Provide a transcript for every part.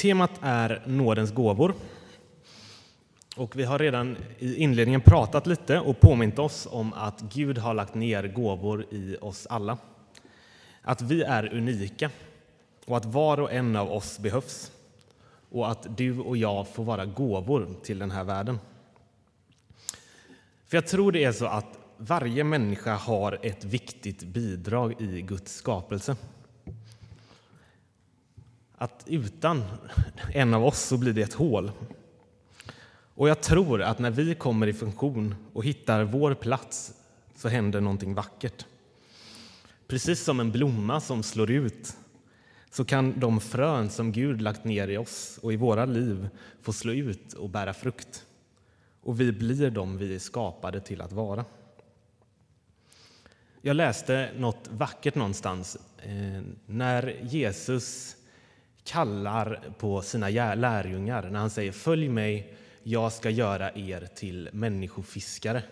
Temat är nådens gåvor. Och vi har redan i inledningen pratat lite och påmint oss om att Gud har lagt ner gåvor i oss alla. Att vi är unika och att var och en av oss behövs. Och att du och jag får vara gåvor till den här världen. För jag tror det är så att varje människa har ett viktigt bidrag i Guds skapelse. Att utan en av oss så blir det ett hål. Och jag tror att när vi kommer i funktion och hittar vår plats så händer någonting vackert. Precis som en blomma som slår ut så kan de frön som Gud lagt ner i oss och i våra liv få slå ut och bära frukt. Och vi blir de vi är skapade till att vara. Jag läste något vackert någonstans när Jesus kallar på sina lärjungar. När han säger följ mig, jag ska göra er till människofiskare.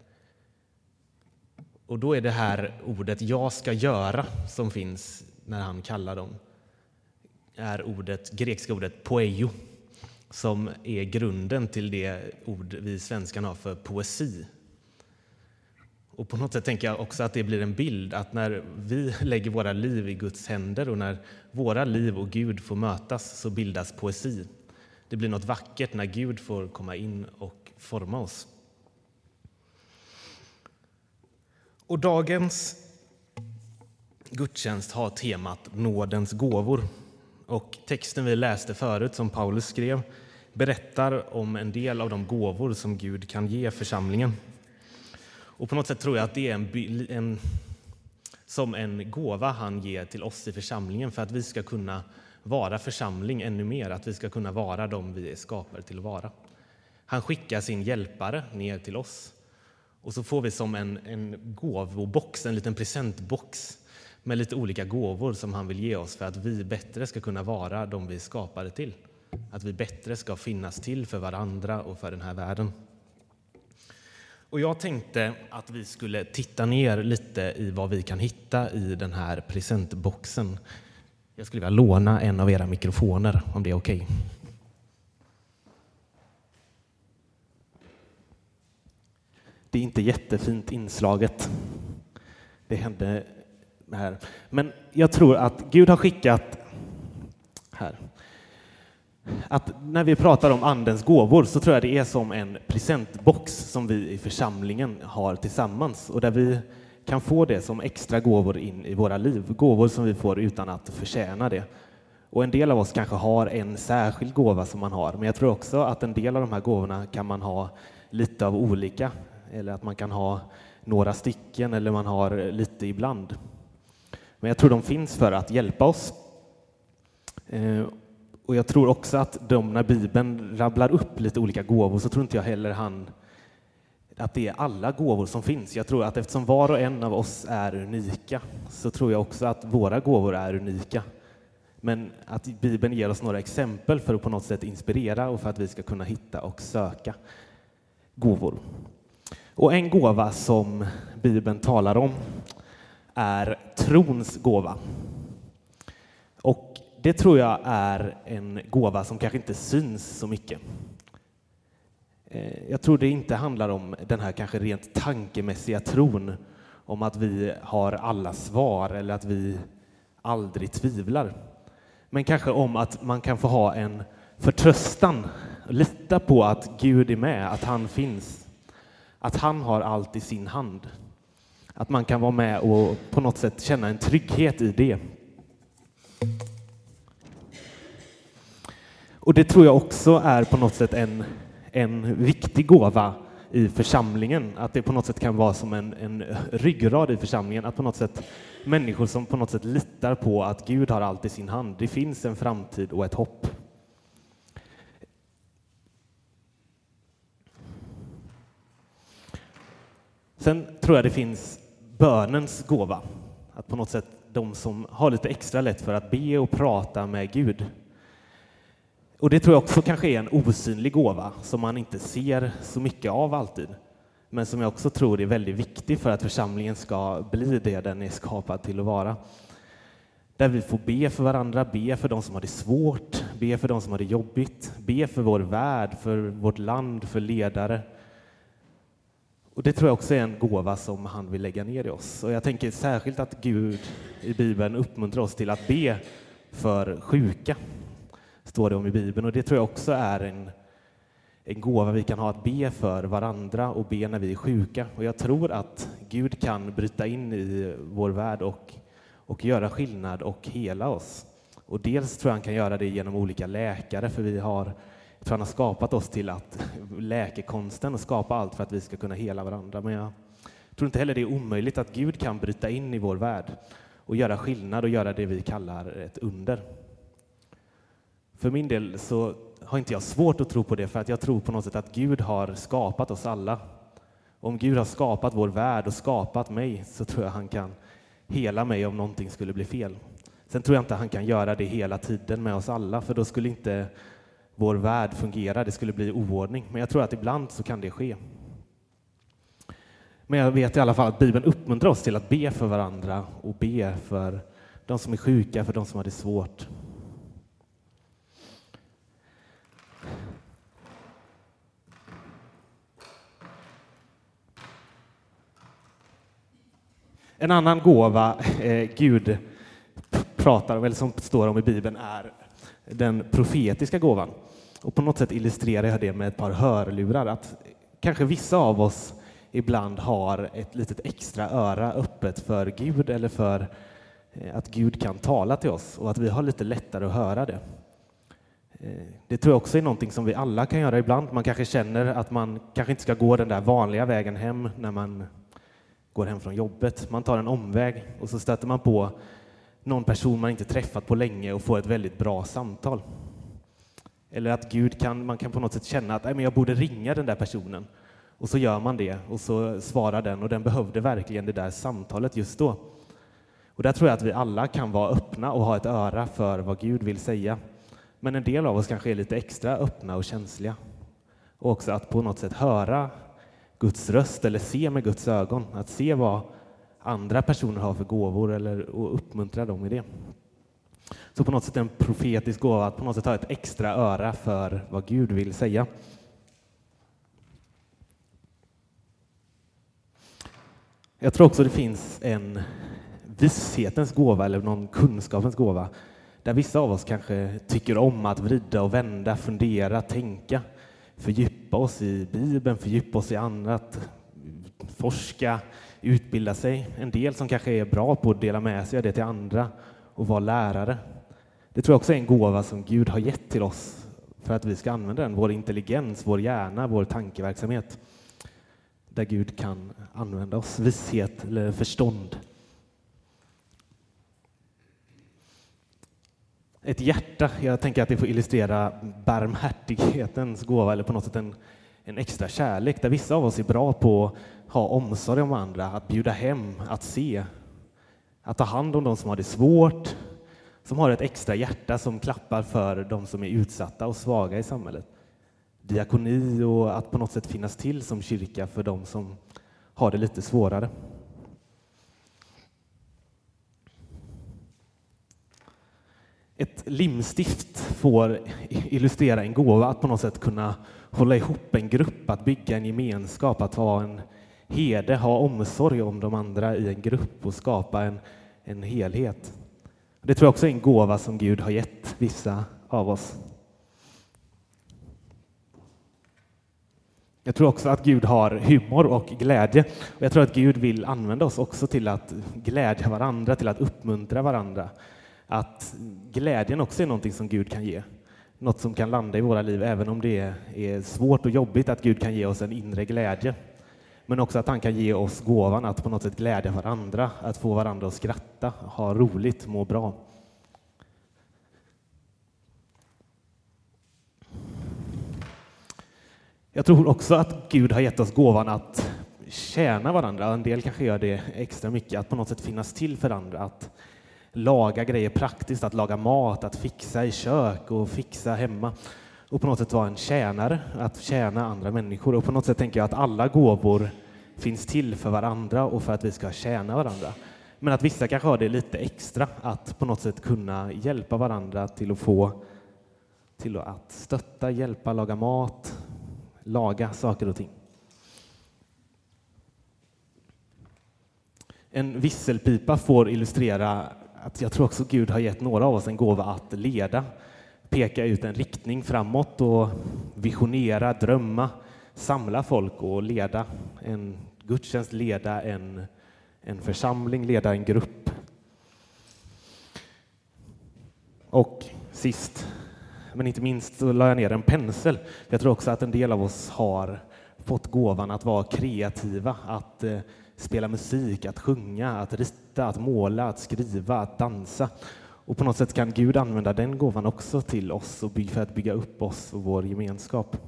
Och då är det här ordet jag ska göra som finns när han kallar dem. Är grekiska ordet poeio. Som är grunden till det ord vi i svenskan har för poesi. Och på något sätt tänker jag också att det blir en bild att när vi lägger våra liv i Guds händer och när våra liv och Gud får mötas så bildas poesi. Det blir något vackert när Gud får komma in och forma oss. Och dagens gudstjänst har temat nådens gåvor. Och texten vi läste förut som Paulus skrev berättar om en del av de gåvor som Gud kan ge församlingen. Och på något sätt tror jag att det är som en gåva han ger till oss i församlingen för att vi ska kunna vara församling ännu mer, att vi ska kunna vara de vi är skapade till att vara. Han skickar sin hjälpare ner till oss och så får vi som en gåvobox, en liten presentbox med lite olika gåvor som han vill ge oss för att vi bättre ska kunna vara de vi är skapade till. Att vi bättre ska finnas till för varandra och för den här världen. Och jag tänkte att vi skulle titta ner lite i vad vi kan hitta i den här presentboxen. Jag skulle vilja låna en av era mikrofoner om det är okej. Det är inte jättefint inslaget. Det hände här. Men jag tror att Gud har skickat här. Att när vi pratar om andens gåvor så tror jag det är som en presentbox som vi i församlingen har tillsammans och där vi kan få det som extra gåvor in i våra liv. Gåvor som vi får utan att förtjäna det. Och en del av oss kanske har en särskild gåva som man har. Men jag tror också att en del av de här gåvorna kan man ha lite av olika. Eller att man kan ha några stycken eller man har lite ibland. Men jag tror de finns för att hjälpa oss. Och jag tror också att när Bibeln rabblar upp lite olika gåvor så tror inte jag heller att det är alla gåvor som finns. Jag tror att eftersom var och en av oss är unika så tror jag också att våra gåvor är unika. Men att Bibeln ger oss några exempel för att på något sätt inspirera och för att vi ska kunna hitta och söka gåvor. Och en gåva som Bibeln talar om är trons gåva. Och det tror jag är en gåva som kanske inte syns så mycket. Jag tror det inte handlar om den här kanske rent tankemässiga tron om att vi har alla svar eller att vi aldrig tvivlar. Men kanske om att man kan få ha en förtröstan och lita på att Gud är med, att han finns. Att han har allt i sin hand. Att man kan vara med och på något sätt känna en trygghet i det. Och det tror jag också är på något sätt en viktig gåva i församlingen. Att det på något sätt kan vara som en ryggrad i församlingen. Att på något sätt människor som på något sätt litar på att Gud har allt i sin hand. Det finns en framtid och ett hopp. Sen tror jag det finns bönens gåva. Att på något sätt de som har lite extra lätt för att be och prata med Gud. Och det tror jag också kanske är en osynlig gåva som man inte ser så mycket av alltid. Men som jag också tror är väldigt viktig för att församlingen ska bli det den är skapad till att vara. Där vi får be för varandra, be för de som har det svårt, be för de som har det jobbigt, be för vår värld, för vårt land, för ledare. Och det tror jag också är en gåva som han vill lägga ner i oss. Och jag tänker särskilt att Gud i Bibeln uppmuntrar oss till att be för sjuka, står det om i Bibeln. Och det tror jag också är en gåva vi kan ha, att be för varandra och be när vi är sjuka. Och jag tror att Gud kan bryta in i vår värld och göra skillnad och hela oss. Och dels tror jag han kan göra det genom olika läkare, för jag tror han har skapat oss till att läkekonsten och skapa allt för att vi ska kunna hela varandra. Men jag tror inte heller det är omöjligt att Gud kan bryta in i vår värld och göra skillnad och göra det vi kallar ett under. För min del så har inte jag svårt att tro på det, för att jag tror på något sätt att Gud har skapat oss alla. Om Gud har skapat vår värld och skapat mig, så tror jag han kan hela mig om någonting skulle bli fel. Sen tror jag inte han kan göra det hela tiden med oss alla, för då skulle inte vår värld fungera, det skulle bli oordning. Men jag tror att ibland så kan det ske. Men jag vet i alla fall att Bibeln uppmuntrar oss till att be för varandra och be för de som är sjuka, för de som har det svårt. En annan gåva Gud pratar om, eller som står om i Bibeln, är den profetiska gåvan. Och på något sätt illustrerar jag det med ett par hörlurar. Att kanske vissa av oss ibland har ett litet extra öra öppet för Gud, eller för att Gud kan tala till oss, och att vi har lite lättare att höra det. Det tror jag också är någonting som vi alla kan göra ibland. Man kanske känner att man kanske inte ska gå den där vanliga vägen hem när man går hem från jobbet. Man tar en omväg och så stöter man på någon person man inte träffat på länge och får ett väldigt bra samtal. Eller att man kan på något sätt känna att jag borde ringa den där personen. Och så gör man det och så svarar den, och den behövde verkligen det där samtalet just då. Och där tror jag att vi alla kan vara öppna och ha ett öra för vad Gud vill säga. Men en del av oss kanske är lite extra öppna och känsliga. Och också att på något sätt höra Guds röst eller se med Guds ögon. Att se vad andra personer har för gåvor och uppmuntra dem i det. Så på något sätt en profetisk gåva, att på något sätt ha ett extra öra för vad Gud vill säga. Jag tror också det finns en vishetens gåva eller någon kunskapens gåva. Där vissa av oss kanske tycker om att vrida och vända, fundera, tänka. Fördjupa oss i Bibeln, fördjupa oss i annat, forska, utbilda sig. En del som kanske är bra på att dela med sig av det till andra och vara lärare. Det tror jag också är en gåva som Gud har gett till oss för att vi ska använda den. Vår intelligens, vår hjärna, vår tankeverksamhet. Där Gud kan använda oss, vishet eller förstånd. Ett hjärta, jag tänker att det får illustrera barmhärtighetens gåva, eller på något sätt en extra kärlek, där vissa av oss är bra på att ha omsorg om andra, att bjuda hem, att se, att ta hand om de som har det svårt, som har ett extra hjärta som klappar för de som är utsatta och svaga i samhället. Diakoni och att på något sätt finnas till som kyrka för de som har det lite svårare. Ett limstift får illustrera en gåva, att på något sätt kunna hålla ihop en grupp, att bygga en gemenskap, att ha en herde, ha omsorg om de andra i en grupp och skapa en helhet. Det tror jag också är en gåva som Gud har gett vissa av oss. Jag tror också att Gud har humor och glädje. Och jag tror att Gud vill använda oss också till att glädja varandra, till att uppmuntra varandra. Att glädjen också är någonting som Gud kan ge. Något som kan landa i våra liv, även om det är svårt och jobbigt, att Gud kan ge oss en inre glädje. Men också att han kan ge oss gåvan att på något sätt glädja varandra, att få varandra att skratta, ha roligt, må bra. Jag tror också att Gud har gett oss gåvan att tjäna varandra. En del kanske gör det extra mycket, att på något sätt finnas till för andra, att laga grejer praktiskt, att laga mat, att fixa i kök och fixa hemma. Och på något sätt vara en tjänare, att tjäna andra människor. Och på något sätt tänker jag att alla gåvor finns till för varandra och för att vi ska tjäna varandra. Men att vissa kanske har det lite extra, att på något sätt kunna hjälpa varandra till att stötta, hjälpa, laga mat, laga saker och ting. En visselpipa får illustrera att jag tror också Gud har gett några av oss en gåva att leda, peka ut en riktning framåt och visionera, drömma, samla folk och leda en gudstjänst, leda en församling, leda en grupp. Och sist, men inte minst, så la jag ner en pensel. Jag tror också att en del av oss har fått gåvan att vara kreativa, att spela musik, att sjunga, att rita, att måla, att skriva, att dansa. Och på något sätt kan Gud använda den gåvan också till oss och för att bygga upp oss och vår gemenskap.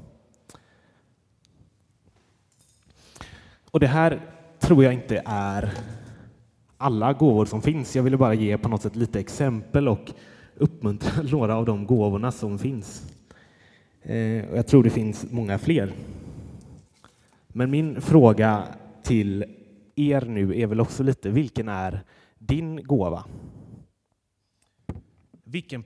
Och det här tror jag inte är alla gåvor som finns. Jag ville bara ge på något sätt lite exempel och uppmuntra några av de gåvorna som finns. Och jag tror det finns många fler. Men min fråga till er nu är väl också lite, vilken är din gåva? Vilken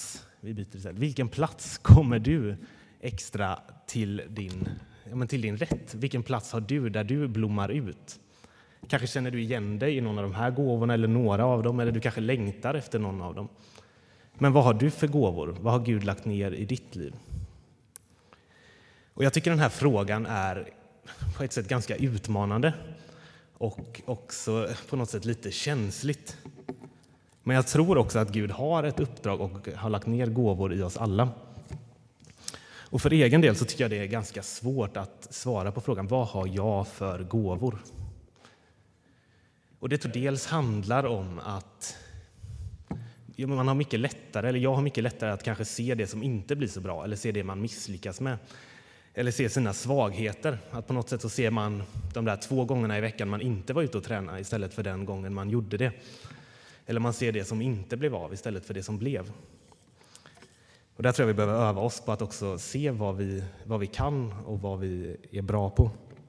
plats kommer du extra till din rätt? Vilken plats har du där du blommar ut? Kanske känner du igen dig i någon av de här gåvorna eller några av dem, eller du kanske längtar efter någon av dem. Men vad har du för gåvor? Vad har Gud lagt ner i ditt liv? Och jag tycker den här frågan är på ett sätt ganska utmanande och också på något sätt lite känsligt. Men jag tror också att Gud har ett uppdrag och har lagt ner gåvor i oss alla. Och för egen del så tycker jag det är ganska svårt att svara på frågan, vad har jag för gåvor? Och det tror dels handlar om att man har mycket lättare, eller jag har mycket lättare att kanske se det som inte blir så bra, eller se det man misslyckas med, eller se sina svagheter. Att på något sätt så ser man de där 2 gångerna i veckan man inte var ute och träna istället för den gången man gjorde det. Eller man ser det som inte blev av istället för det som blev. Och där tror jag vi behöver öva oss på att också se vad vi kan och vad vi är bra på.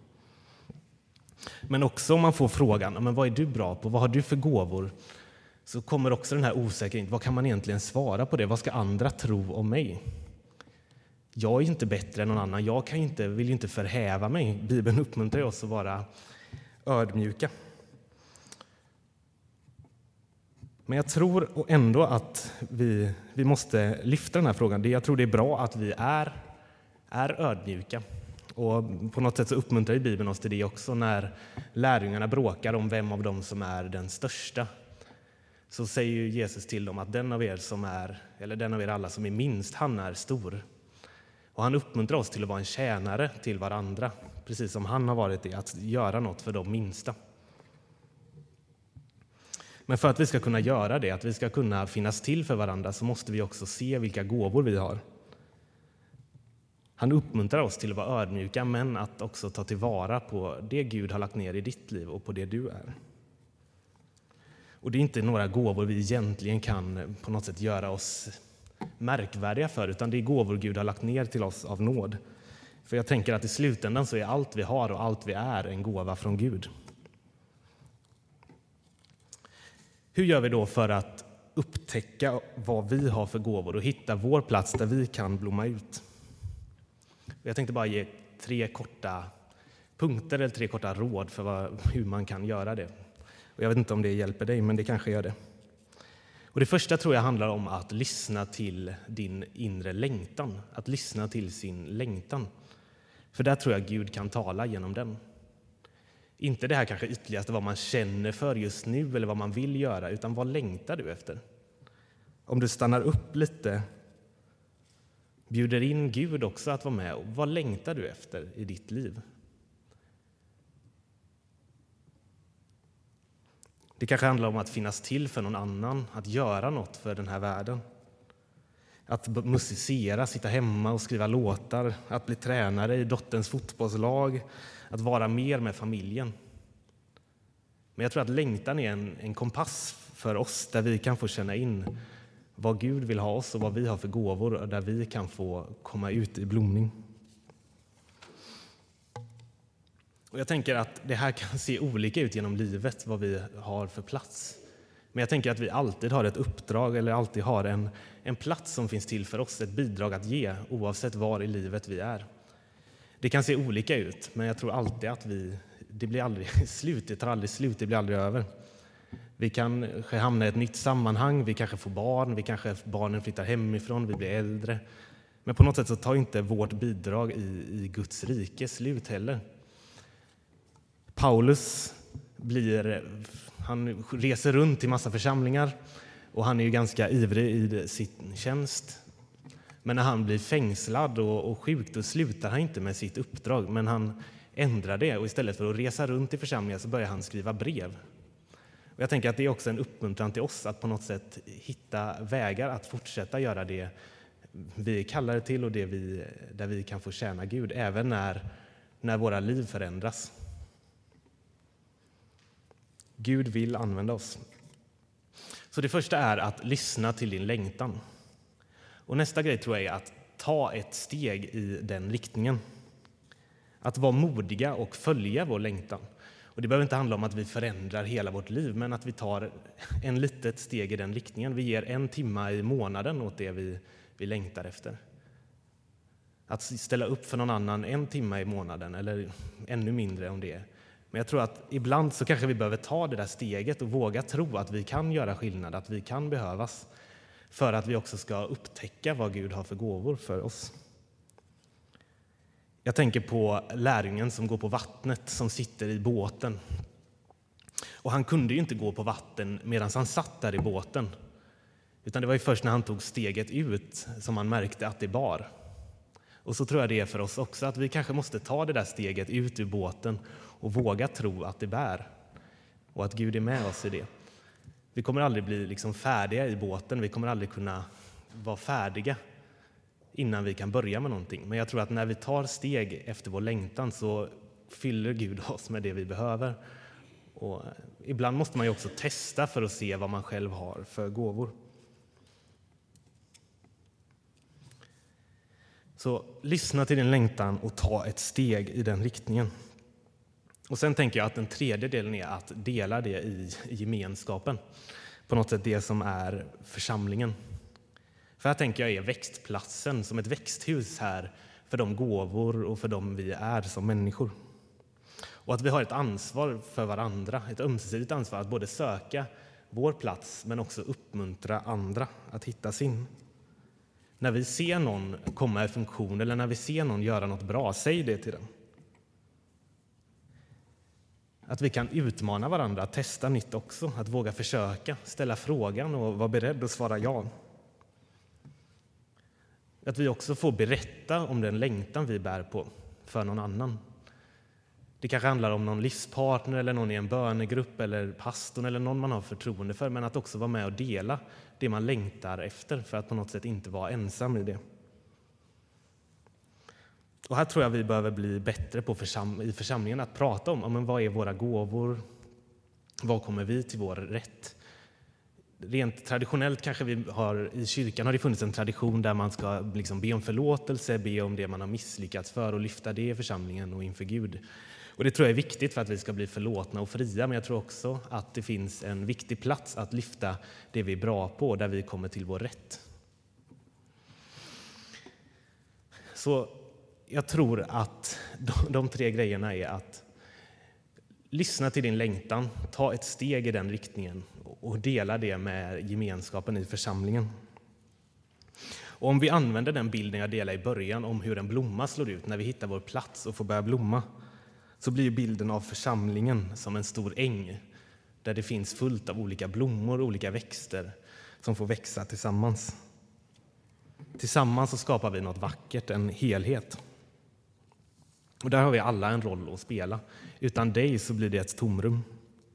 Men också om man får frågan, men vad är du bra på? Vad har du för gåvor? Så kommer också den här osäkerheten. Vad kan man egentligen svara på det? Vad ska andra tro om mig? Jag är inte bättre än någon annan. Jag vill inte förhäva mig. Bibeln uppmuntrar oss att vara ödmjuka. Men jag tror ändå att vi måste lyfta den här frågan. Jag tror det är bra att vi är ödmjuka. Och på något sätt så uppmuntrar Bibeln oss till det också. När lärjungarna bråkar om vem av dem som är den största, så säger ju Jesus till dem att den av er alla som är minst, han är stor. Och han uppmuntrar oss till att vara en tjänare till varandra, precis som han har varit det, att göra något för de minsta. Men för att vi ska kunna göra det, att vi ska kunna finnas till för varandra, så måste vi också se vilka gåvor vi har. Han uppmuntrar oss till att vara ödmjuka, men att också ta tillvara på det Gud har lagt ner i ditt liv och på det du är. Och det är inte några gåvor vi egentligen kan på något sätt göra oss märkvärdiga för, utan det är gåvor Gud har lagt ner till oss av nåd. För jag tänker att i slutändan så är allt vi har och allt vi är en gåva från Gud. Hur gör vi då för att upptäcka vad vi har för gåvor och hitta vår plats där vi kan blomma ut? Jag tänkte bara ge 3 korta punkter eller 3 korta råd för hur man kan göra det. Och jag vet inte om det hjälper dig, men det kanske gör det. Och det första tror jag handlar om att lyssna till din inre längtan. Att lyssna till sin längtan. För där tror jag Gud kan tala genom den. Inte det här kanske ytterligast vad man känner för just nu eller vad man vill göra, utan vad längtar du efter? Om du stannar upp lite, bjuder in Gud också att vara med. Och vad längtar du efter i ditt liv? Det kanske handlar om att finnas till för någon annan, att göra något för den här världen. Att musicera, sitta hemma och skriva låtar, att bli tränare i dotterns fotbollslag, att vara mer med familjen. Men jag tror att längtan är en kompass för oss där vi kan få känna in vad Gud vill ha oss och vad vi har för gåvor och där vi kan få komma ut i blomning. Och jag tänker att det här kan se olika ut genom livet, vad vi har för plats. Men jag tänker att vi alltid har ett uppdrag eller alltid har en plats som finns till för oss, ett bidrag att ge oavsett var i livet vi är. Det kan se olika ut, men jag tror alltid att det blir aldrig slut, det tar aldrig slut, det blir aldrig över. Vi kanske hamnar i ett nytt sammanhang, vi kanske får barn, barnen flyttar hemifrån, vi blir äldre. Men på något sätt så tar inte vårt bidrag i Guds rike slut heller. Paulus han reser runt i massa församlingar och han är ju ganska ivrig i sin tjänst. Men när han blir fängslad och sjuk, då slutar han inte med sitt uppdrag, men han ändrar det, och istället för att resa runt i församlingar så börjar han skriva brev. Och jag tänker att det är också en uppmuntran till oss att på något sätt hitta vägar att fortsätta göra det vi är kallade till och där vi kan få tjäna Gud, även när våra liv förändras. Gud vill använda oss. Så det första är att lyssna till din längtan. Och nästa grej tror jag är att ta ett steg i den riktningen. Att vara modiga och följa vår längtan. Och det behöver inte handla om att vi förändrar hela vårt liv, men att vi tar en litet steg i den riktningen. Vi ger 1 timme i månaden åt det vi längtar efter. Att ställa upp för någon annan 1 timme i månaden, eller ännu mindre om det är. Men jag tror att ibland så kanske vi behöver ta det där steget och våga tro att vi kan göra skillnad, att vi kan behövas, för att vi också ska upptäcka vad Gud har för gåvor för oss. Jag tänker på lärjungen som går på vattnet, som sitter i båten. Och han kunde ju inte gå på vatten medan han satt där i båten. Utan det var ju först när han tog steget ut som han märkte att det bar. Och så tror jag det är för oss också, att vi kanske måste ta det där steget ut ur båten och våga tro att det bär. Och att Gud är med oss i det. Vi kommer aldrig bli färdiga i båten, vi kommer aldrig kunna vara färdiga innan vi kan börja med någonting. Men jag tror att när vi tar steg efter vår längtan så fyller Gud oss med det vi behöver. Och ibland måste man ju också testa för att se vad man själv har för gåvor. Så lyssna till din längtan och ta ett steg i den riktningen. Och sen tänker jag att den tredje delen är att dela det i gemenskapen. På något sätt det som är församlingen. För här tänker jag är växtplatsen som ett växthus här för de gåvor och för de vi är som människor. Och att vi har ett ansvar för varandra, ett ömsesidigt ansvar att både söka vår plats men också uppmuntra andra att hitta sin. När vi ser någon komma i funktion eller när vi ser någon göra något bra, säg det till dem. Att vi kan utmana varandra, att testa nytt också, att våga försöka, ställa frågan och vara beredd att svara ja. Att vi också får berätta om den längtan vi bär på för någon annan. Det kanske handlar om någon livspartner eller någon i en bönegrupp eller pastorn eller någon man har förtroende för, men att också vara med och dela det man längtar efter för att på något sätt inte vara ensam i det. Och här tror jag vi behöver bli bättre på i församlingen att prata om men vad är våra gåvor, vad kommer vi till vår rätt. Rent traditionellt kanske i kyrkan har det funnits en tradition där man ska be om förlåtelse, be om det man har misslyckats för och lyfta det i församlingen och inför Gud. Och det tror jag är viktigt för att vi ska bli förlåtna och fria, men jag tror också att det finns en viktig plats att lyfta det vi är bra på, där vi kommer till vår rätt. Så jag tror att de 3 grejerna är att lyssna till din längtan, ta ett steg i den riktningen och dela det med gemenskapen i församlingen. Och om vi använder den bilden jag delade i början om hur en blomma slår ut när vi hittar vår plats och får börja blomma, så blir bilden av församlingen som en stor äng där det finns fullt av olika blommor och olika växter som får växa tillsammans. Tillsammans så skapar vi något vackert, en helhet. Och där har vi alla en roll att spela. Utan dig så blir det ett tomrum.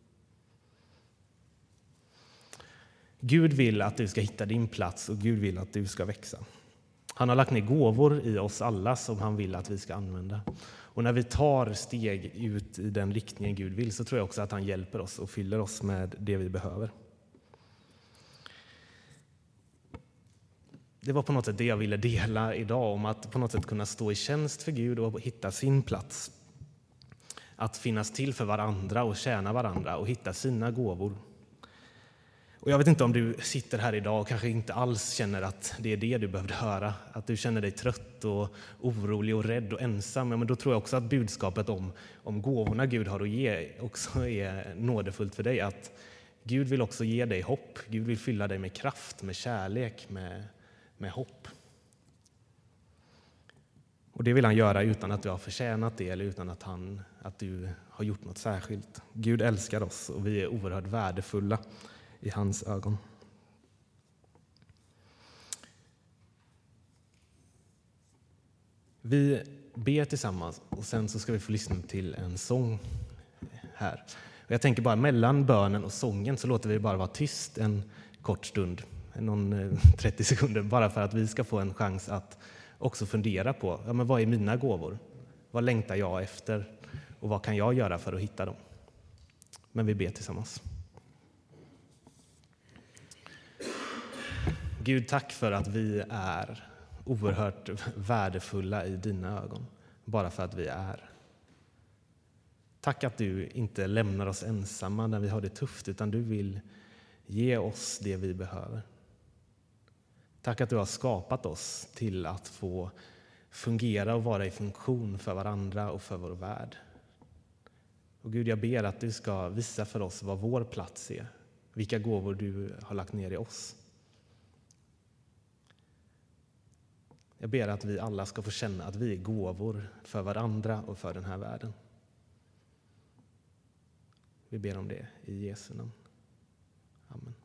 Gud vill att du ska hitta din plats och Gud vill att du ska växa. Han har lagt ner gåvor i oss alla som han vill att vi ska använda. Och när vi tar steg ut i den riktningen Gud vill, så tror jag också att han hjälper oss och fyller oss med det vi behöver. Det var på något sätt det jag ville dela idag, om att på något sätt kunna stå i tjänst för Gud och hitta sin plats. att finnas till för varandra och tjäna varandra och hitta sina gåvor. Och jag vet inte om du sitter här idag och kanske inte alls känner att det är det du behövde höra. Att du känner dig trött och orolig och rädd och ensam. Ja, men då tror jag också att budskapet om gåvorna Gud har att ge också är nådefullt för dig. Att Gud vill också ge dig hopp. Gud vill fylla dig med kraft, med kärlek, med hopp. Och det vill han göra utan att du har förtjänat det eller utan att du har gjort något särskilt. Gud älskar oss och vi är oerhört värdefulla i hans ögon. Vi ber tillsammans och sen så ska vi få lyssna till en sång här. Och jag tänker bara mellan bönen och sången så låter vi bara vara tyst en kort stund, någon 30 sekunder, bara för att vi ska få en chans att också fundera på men vad är mina gåvor? Vad längtar jag efter? Och vad kan jag göra för att hitta dem? Men vi ber tillsammans. Gud, tack för att vi är oerhört värdefulla i dina ögon, bara för att vi är. Tack att du inte lämnar oss ensamma när vi har det tufft, utan du vill ge oss det vi behöver. Tack att du har skapat oss till att få fungera och vara i funktion för varandra och för vår värld. Och Gud, jag ber att du ska visa för oss vad vår plats är, vilka gåvor du har lagt ner i oss. Jag ber att vi alla ska få känna att vi är gåvor för varandra och för den här världen. Vi ber om det i Jesu namn. Amen.